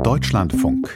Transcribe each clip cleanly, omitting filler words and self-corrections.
Deutschlandfunk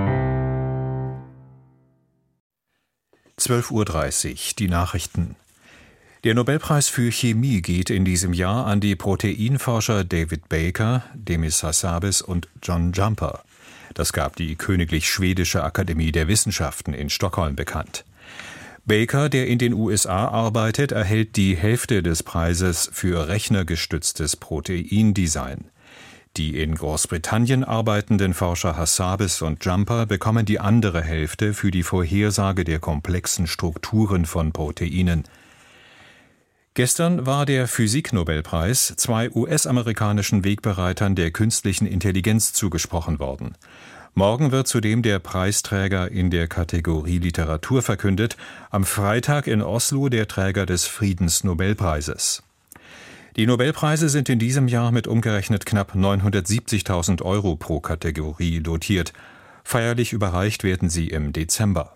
12:30 Uhr, die Nachrichten. Der Nobelpreis für Chemie geht in diesem Jahr an die Proteinforscher David Baker, Demis Hassabis und John Jumper. Das gab die Königlich Schwedische Akademie der Wissenschaften in Stockholm bekannt. Baker, der in den USA arbeitet, erhält die Hälfte des Preises für rechnergestütztes Proteindesign. Die in Großbritannien arbeitenden Forscher Hassabis und Jumper bekommen die andere Hälfte für die Vorhersage der komplexen Strukturen von Proteinen. Gestern war der Physik-Nobelpreis 2 US-amerikanischen Wegbereitern der künstlichen Intelligenz zugesprochen worden. Morgen wird zudem der Preisträger in der Kategorie Literatur verkündet, am Freitag in Oslo der Träger des Friedensnobelpreises. Die Nobelpreise sind in diesem Jahr mit umgerechnet knapp 970.000 € pro Kategorie dotiert. Feierlich überreicht werden sie im Dezember.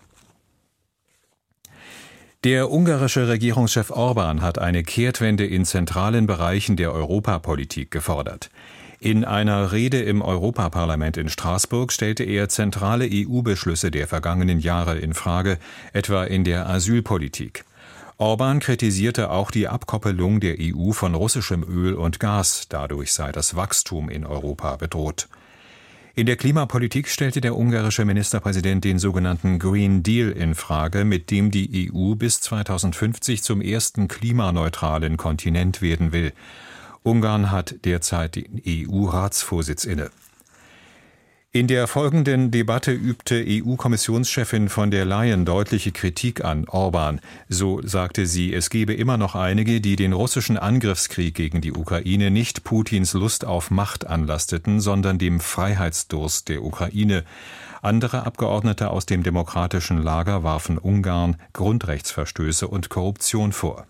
Der ungarische Regierungschef Orbán hat eine Kehrtwende in zentralen Bereichen der Europapolitik gefordert. In einer Rede im Europaparlament in Straßburg stellte er zentrale EU-Beschlüsse der vergangenen Jahre in Frage, etwa in der Asylpolitik. Orbán kritisierte auch die Abkoppelung der EU von russischem Öl und Gas, dadurch sei das Wachstum in Europa bedroht. In der Klimapolitik stellte der ungarische Ministerpräsident den sogenannten Green Deal in Frage, mit dem die EU bis 2050 zum ersten klimaneutralen Kontinent werden will. Ungarn hat derzeit den EU-Ratsvorsitz inne. In der folgenden Debatte übte EU-Kommissionschefin von der Leyen deutliche Kritik an Orbán. So sagte sie, es gebe immer noch einige, die den russischen Angriffskrieg gegen die Ukraine nicht Putins Lust auf Macht anlasteten, sondern dem Freiheitsdurst der Ukraine. Andere Abgeordnete aus dem demokratischen Lager warfen Ungarn Grundrechtsverstöße und Korruption vor.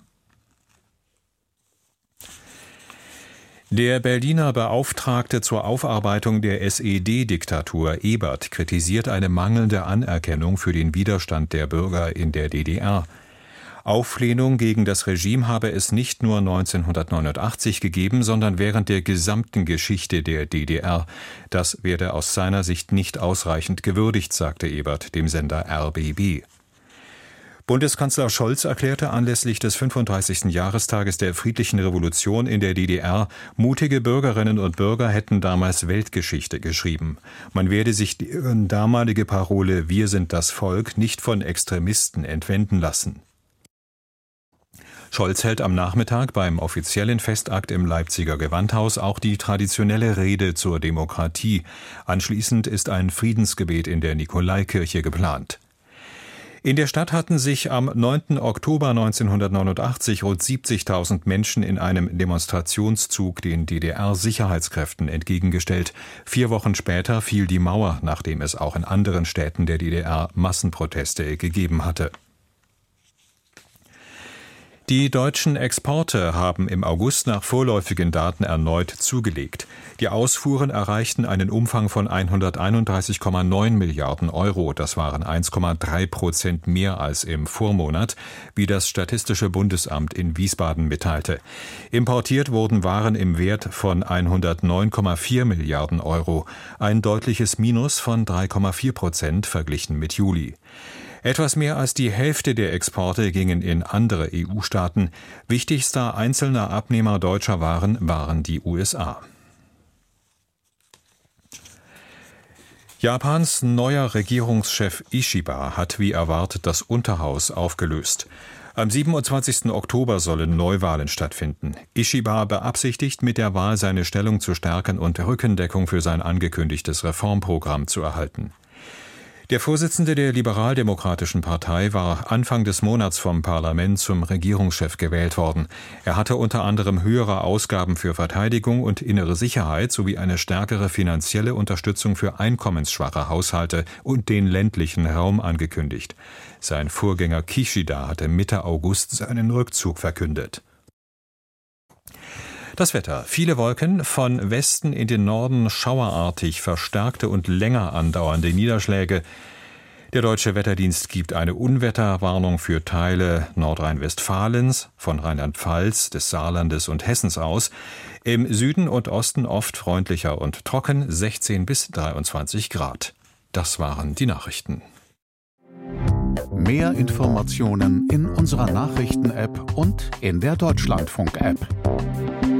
Der Berliner Beauftragte zur Aufarbeitung der SED-Diktatur Ebert kritisiert eine mangelnde Anerkennung für den Widerstand der Bürger in der DDR. Auflehnung gegen das Regime habe es nicht nur 1989 gegeben, sondern während der gesamten Geschichte der DDR. Das werde aus seiner Sicht nicht ausreichend gewürdigt, sagte Ebert dem Sender RBB. Bundeskanzler Scholz erklärte anlässlich des 35. Jahrestages der friedlichen Revolution in der DDR, mutige Bürgerinnen und Bürger hätten damals Weltgeschichte geschrieben. Man werde sich deren damalige Parole »Wir sind das Volk« nicht von Extremisten entwenden lassen. Scholz hält am Nachmittag beim offiziellen Festakt im Leipziger Gewandhaus auch die traditionelle Rede zur Demokratie. Anschließend ist ein Friedensgebet in der Nikolaikirche geplant. In der Stadt hatten sich am 9. Oktober 1989 rund 70.000 Menschen in einem Demonstrationszug den DDR-Sicherheitskräften entgegengestellt. 4 Wochen später fiel die Mauer, nachdem es auch in anderen Städten der DDR Massenproteste gegeben hatte. Die deutschen Exporte haben im August nach vorläufigen Daten erneut zugelegt. Die Ausfuhren erreichten einen Umfang von 131,9 Milliarden €. Das waren 1,3% mehr als im Vormonat, wie das Statistische Bundesamt in Wiesbaden mitteilte. Importiert wurden Waren im Wert von 109,4 Milliarden €, ein deutliches Minus von 3,4% verglichen mit Juli. Etwas mehr als die Hälfte der Exporte gingen in andere EU-Staaten. Wichtigster einzelner Abnehmer deutscher Waren waren die USA. Japans neuer Regierungschef Ishiba hat wie erwartet das Unterhaus aufgelöst. Am 27. Oktober sollen Neuwahlen stattfinden. Ishiba beabsichtigt, mit der Wahl seine Stellung zu stärken und Rückendeckung für sein angekündigtes Reformprogramm zu erhalten. Der Vorsitzende der Liberaldemokratischen Partei war Anfang des Monats vom Parlament zum Regierungschef gewählt worden. Er hatte unter anderem höhere Ausgaben für Verteidigung und innere Sicherheit sowie eine stärkere finanzielle Unterstützung für einkommensschwache Haushalte und den ländlichen Raum angekündigt. Sein Vorgänger Kishida hatte Mitte August seinen Rückzug verkündet. Das Wetter. Viele Wolken, von Westen in den Norden schauerartig verstärkte und länger andauernde Niederschläge. Der Deutsche Wetterdienst gibt eine Unwetterwarnung für Teile Nordrhein-Westfalens, von Rheinland-Pfalz, des Saarlandes und Hessens aus. Im Süden und Osten oft freundlicher und trocken, 16 bis 23 Grad. Das waren die Nachrichten. Mehr Informationen in unserer Nachrichten-App und in der Deutschlandfunk-App.